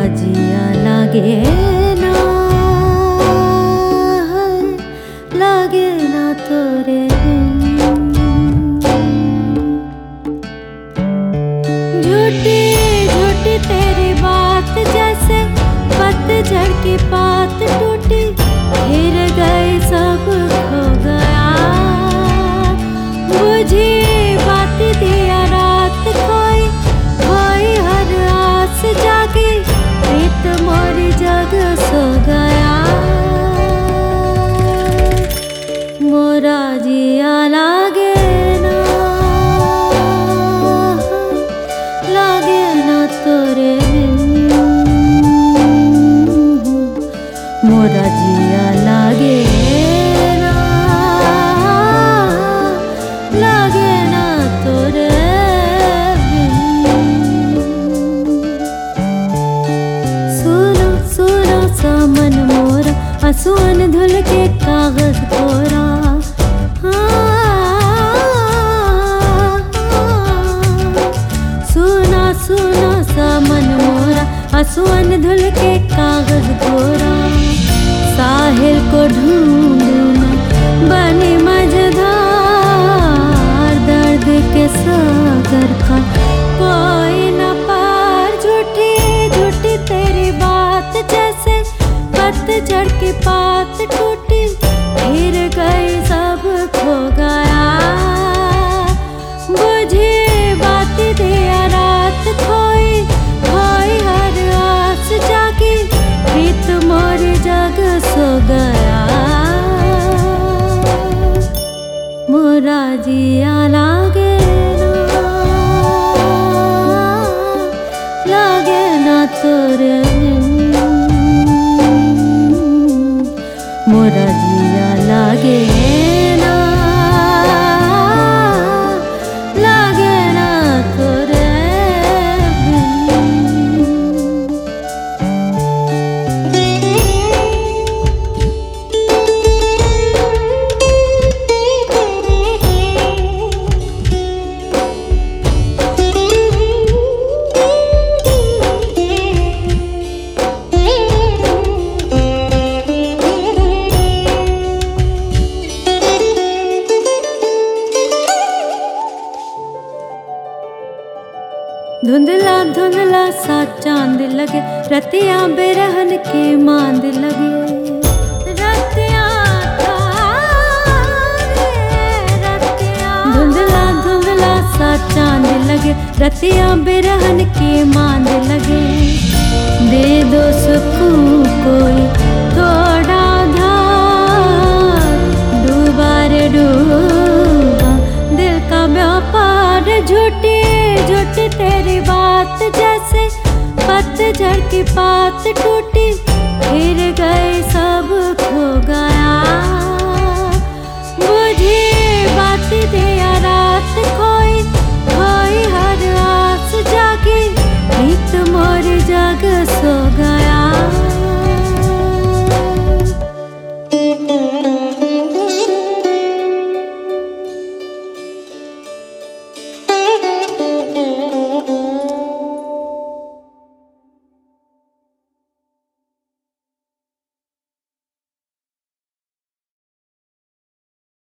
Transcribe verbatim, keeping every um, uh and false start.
जिया लागे ना, लागे ना तोरे बिन। झूठी झूठी तेरी बात जैसे पतझड़ की बात टूटी, गिर गई सब खो गया। बुझी बात दिया रात कोई, कोई हर आस जागी, प्रीत मोरी जग सो गया। मोरा जिया लागे ना, लागे ना तोरे बिन। मोरा जिया लागे ना, लागे ना तोरे बिन। सुनो सुनो सामन मोरा, आंसुअन धुल के कागज कोरा। सुना सुना सामन मोरा, आंसुअन धुल के कागज कोरा। साहिल को ढूंढना बने मझधार, दर्द के सागर का कोई न पार। झूठी झूठी तेरी बात जैसे पतझड़ की बात टूटी, गिर गई सब खो गया। बुझी बात दिया रात खोई, खोई हर आस जागी, प्रीत मोर जग सो गया। मोरा जिया लागे ना, लागे ना तोरे बिन। मोरा जिया लागे ना, लागे ना तोरे बिन। धुंधला धुंधला सा चांद लगे, रतिया बेरहन की मांद लगे। रतिया धुंधला धुंधला सा चांद लगे, रतिया बेरहन की मांद लगे। दे दो सुकून कोई थोड़ा धार, डूबा रे डूबा दिल का व्यापार। झूठी झूठी तेरी बात जैसे पतझड़ की बात टूटी,